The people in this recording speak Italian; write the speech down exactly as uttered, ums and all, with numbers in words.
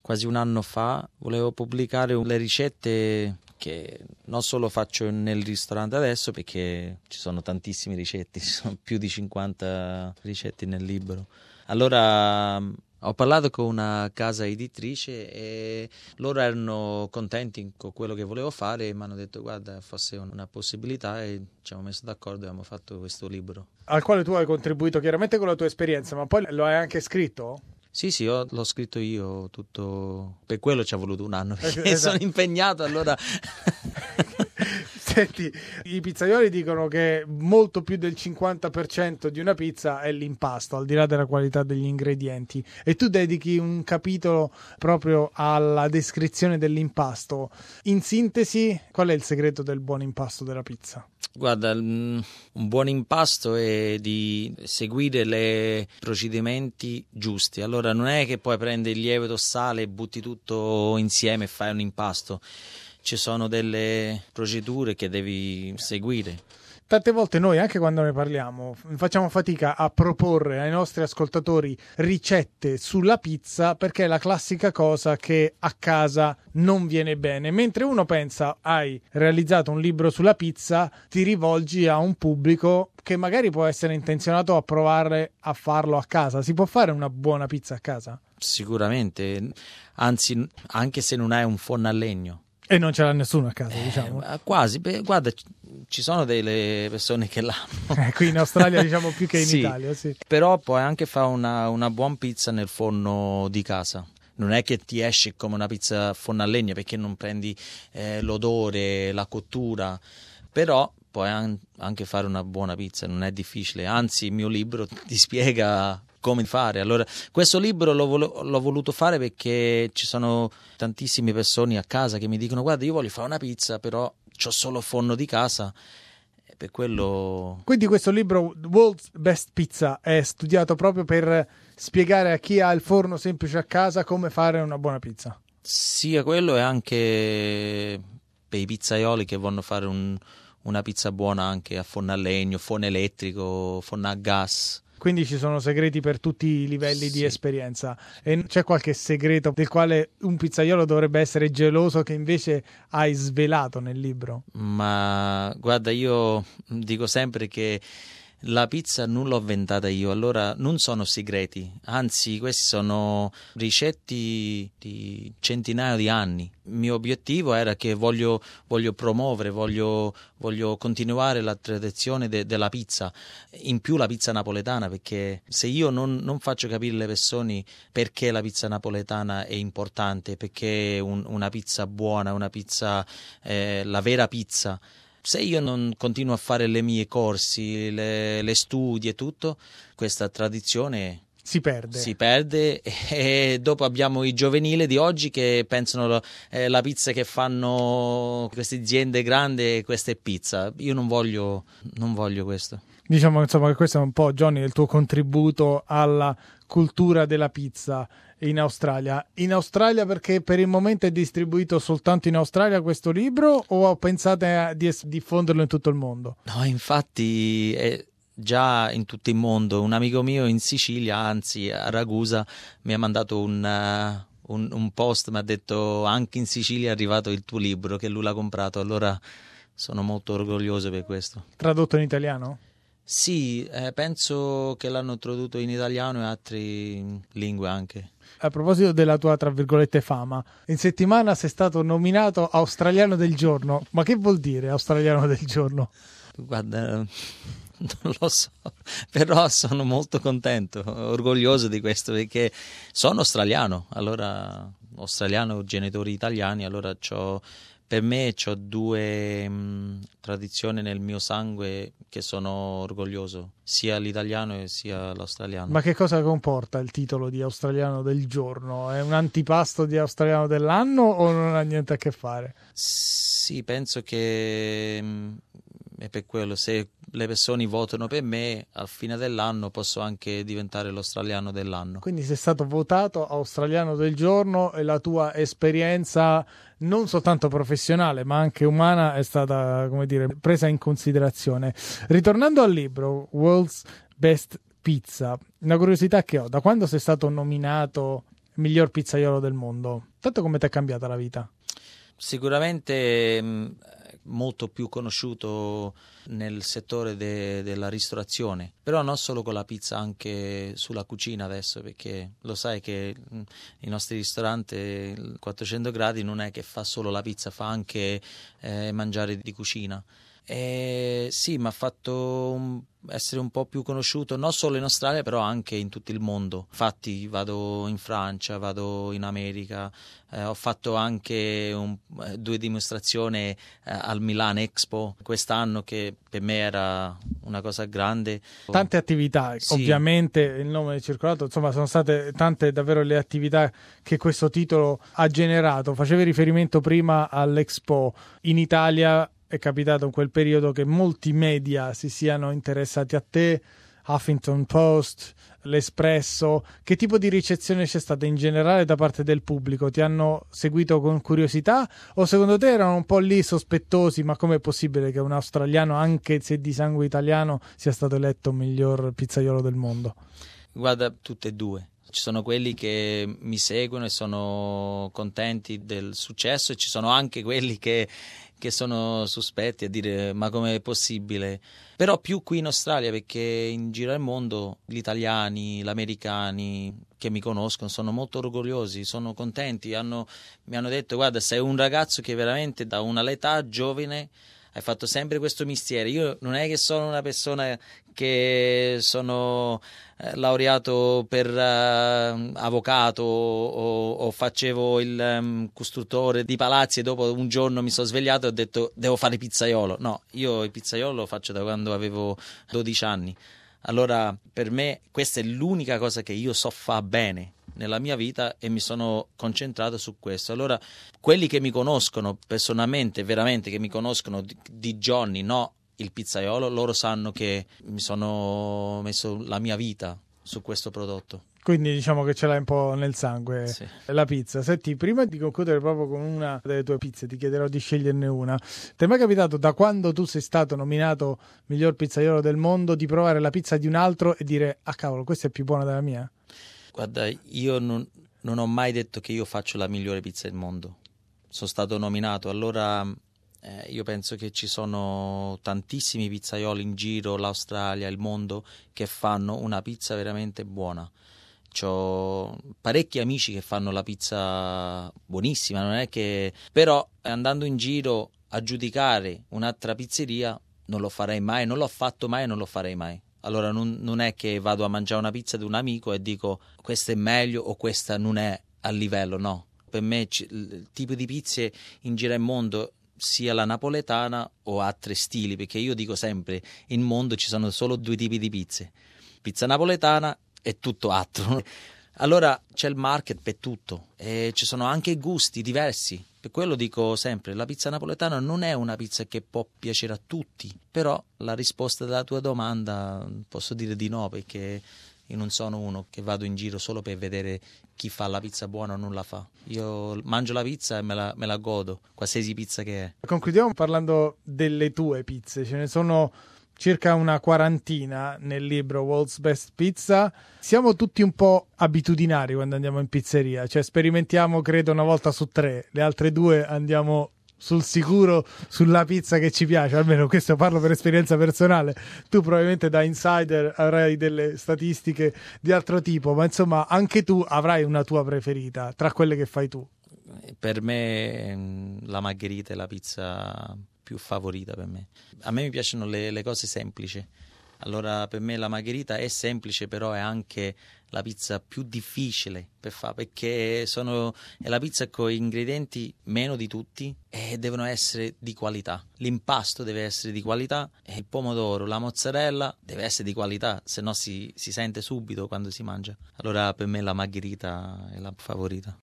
quasi un anno fa, volevo pubblicare le ricette che non solo faccio nel ristorante adesso, perché ci sono tantissime ricette, ci sono più di cinquanta ricette nel libro. Allora ho parlato con una casa editrice e loro erano contenti con quello che volevo fare e mi hanno detto guarda, fosse una possibilità, e ci siamo messi d'accordo e abbiamo fatto questo libro. Al quale tu hai contribuito chiaramente con la tua esperienza, ma poi lo hai anche scritto? Sì, sì, io, l'ho scritto io tutto, per quello ci ha voluto un anno, perché esatto. sono impegnato, allora... Senti, i pizzaioli dicono che molto più del cinquanta per cento di una pizza è l'impasto, al di là della qualità degli ingredienti, e tu dedichi un capitolo proprio alla descrizione dell'impasto. In sintesi, qual è il segreto del buon impasto della pizza? Guarda, un buon impasto è di seguire i procedimenti giusti. Allora non è che poi prendi il lievito, sale e butti tutto insieme e fai un impasto. Ci sono delle procedure che devi seguire. Tante volte noi, anche quando ne parliamo, facciamo fatica a proporre ai nostri ascoltatori ricette sulla pizza, perché è la classica cosa che a casa non viene bene. Mentre uno pensa, hai realizzato un libro sulla pizza, ti rivolgi a un pubblico che magari può essere intenzionato a provare a farlo a casa. Si può fare una buona pizza a casa? Sicuramente, anzi, anche se non hai un forno a legno. E non ce l'ha nessuno a casa, diciamo. Eh, quasi, beh, guarda, ci sono delle persone che l'hanno. Eh, qui in Australia diciamo più che in sì, Italia, sì. Però puoi anche fare una, una buona pizza nel forno di casa. Non è che ti esce come una pizza a forno a legna, perché non prendi eh, l'odore, la cottura, però puoi an- anche fare una buona pizza, non è difficile. Anzi, il mio libro ti spiega come fare. Allora, questo libro l'ho, vol- l'ho voluto fare perché ci sono tantissime persone a casa che mi dicono guarda, io voglio fare una pizza, però c'ho solo forno di casa, e per quello... Quindi questo libro World's Best Pizza è studiato proprio per spiegare a chi ha il forno semplice a casa come fare una buona pizza. Sia quello, e anche per i pizzaioli che vogliono fare un, una pizza buona anche a forno a legno, forno elettrico, forno a gas. Quindi ci sono segreti per tutti i livelli Sì. di esperienza. E c'è qualche segreto del quale un pizzaiolo dovrebbe essere geloso che invece hai svelato nel libro? Ma guarda, io dico sempre che la pizza non l'ho inventata io, allora non sono segreti, anzi questi sono ricette di centinaia di anni. Il mio obiettivo era che voglio, voglio promuovere, voglio, voglio continuare la tradizione de, della pizza, in più la pizza napoletana, perché se io non, non faccio capire alle persone perché la pizza napoletana è importante, perché un, una pizza buona, una pizza, eh, la vera pizza, se io non continuo a fare le mie corsi, le, le studi e tutto, questa tradizione si perde. Si perde e dopo abbiamo i giovanili di oggi che pensano eh, la pizza che fanno queste aziende grandi, questa è pizza. Io non voglio, non voglio questo. Diciamo insomma che questo è un po', Johnny, il tuo contributo alla cultura della pizza in Australia. In Australia perché per il momento è distribuito soltanto in Australia questo libro, o pensate di diffonderlo in tutto il mondo? No, infatti è già in tutto il mondo. Un amico mio in Sicilia, anzi a Ragusa, mi ha mandato un, uh, un, un post, mi ha detto anche in Sicilia è arrivato il tuo libro, che lui l'ha comprato, allora sono molto orgoglioso per questo. Tradotto in italiano? Sì, eh, penso che l'hanno tradotto in italiano e altre lingue anche. A proposito della tua, tra virgolette, fama, in settimana sei stato nominato australiano del giorno. Ma che vuol dire australiano del giorno? Guarda, non lo so, però sono molto contento, orgoglioso di questo, perché sono australiano, allora australiano, genitori italiani, allora c'ho... Per me ho due mh, tradizioni nel mio sangue che sono orgoglioso, sia l'italiano e sia l'australiano. Ma che cosa comporta il titolo di australiano del giorno? È un antipasto di australiano dell'anno o non ha niente a che fare? Sì, penso che mh, è per quello, se le persone votano per me, al fine dell'anno posso anche diventare l'australiano dell'anno. Quindi sei stato votato australiano del giorno e la tua esperienza non soltanto professionale ma anche umana è stata, come dire, presa in considerazione. Ritornando al libro World's Best Pizza, una curiosità che ho: da quando sei stato nominato miglior pizzaiolo del mondo. Tanto come ti è cambiata la vita? Sicuramente mh, molto più conosciuto nel settore de- della ristorazione, però non solo con la pizza, anche sulla cucina adesso, perché lo sai che mh, i nostri ristoranti, il quattrocento gradi non è che fa solo la pizza, fa anche eh, mangiare di cucina. E sì, mi ha fatto un, essere un po' più conosciuto non solo in Australia, però anche in tutto il mondo. Infatti vado in Francia, vado in America, eh, ho fatto anche un, due dimostrazioni eh, al Milan Expo quest'anno, che per me era una cosa grande. Tante attività, Sì. Ovviamente il nome è circolato, insomma sono state tante davvero le attività che questo titolo ha generato. Facevi riferimento prima all'Expo in Italia. È capitato in quel periodo che molti media si siano interessati a te, Huffington Post, L'Espresso. Che tipo di ricezione c'è stata in generale da parte del pubblico? Ti hanno seguito con curiosità o secondo te erano un po' lì sospettosi? Ma com'è possibile che un australiano, anche se di sangue italiano, sia stato eletto miglior pizzaiolo del mondo? Guarda, tutte e due. Ci sono quelli che mi seguono e sono contenti del successo, e ci sono anche quelli che, che sono sospetti a dire ma com'è possibile. Però più qui in Australia, perché in giro al mondo gli italiani, gli americani che mi conoscono sono molto orgogliosi, sono contenti, hanno, mi hanno detto guarda, sei un ragazzo che veramente da una età giovane hai fatto sempre questo mestiere. Io non è che sono una persona che sono eh, laureato per eh, avvocato o, o facevo il um, costruttore di palazzi e dopo un giorno mi sono svegliato e ho detto devo fare pizzaiolo. No, io il pizzaiolo lo faccio da quando avevo dodici anni. Allora per me questa è l'unica cosa che io so fa bene nella mia vita e mi sono concentrato su questo. Allora quelli che mi conoscono personalmente, veramente che mi conoscono di, di giorni, no il pizzaiolo, loro sanno che mi sono messo la mia vita su questo prodotto. Quindi diciamo che ce l'hai un po' nel sangue, sì. La pizza. Senti, prima di concludere proprio con una delle tue pizze, ti chiederò di sceglierne una. Ti è mai capitato, da quando tu sei stato nominato miglior pizzaiolo del mondo, di provare la pizza di un altro e dire ah cavolo, questa è più buona della mia? Guarda, io non, non ho mai detto che io faccio la migliore pizza del mondo. Sono stato nominato, allora eh, io penso che ci sono tantissimi pizzaioli in giro, l'Australia, il mondo, che fanno una pizza veramente buona. C'ho parecchi amici che fanno la pizza buonissima, non è che... però andando in giro a giudicare un'altra pizzeria non lo farei mai, non l'ho fatto mai e non lo farei mai. Allora non, non è che vado a mangiare una pizza di un amico e dico questa è meglio o questa non è a livello, no. Per me il tipo di pizze in giro al mondo, sia la napoletana o altri stili, perché io dico sempre in mondo ci sono solo due tipi di pizze, pizza napoletana e tutto altro. Allora c'è il market per tutto e ci sono anche gusti diversi. Per quello dico sempre, la pizza napoletana non è una pizza che può piacere a tutti, però la risposta alla tua domanda posso dire di no, perché io non sono uno che vado in giro solo per vedere chi fa la pizza buona o non la fa. Io mangio la pizza e me la, me la godo, qualsiasi pizza che è. Concludiamo parlando delle tue pizze. Ce ne sono circa una quarantina nel libro World's Best Pizza. Siamo tutti un po' abitudinari quando andiamo in pizzeria, cioè sperimentiamo credo una volta su tre, le altre due andiamo sul sicuro sulla pizza che ci piace, almeno questo parlo per esperienza personale. Tu probabilmente da insider avrai delle statistiche di altro tipo, ma insomma anche tu avrai una tua preferita tra quelle che fai tu. Per me la margherita è la pizza più favorita per me. A me mi piacciono le, le cose semplici. Allora per me la margherita è semplice, però è anche la pizza più difficile per fare, perché sono, è la pizza con ingredienti meno di tutti e devono essere di qualità. L'impasto deve essere di qualità e il pomodoro, la mozzarella deve essere di qualità, se no si, si sente subito quando si mangia. Allora per me la margherita è la favorita.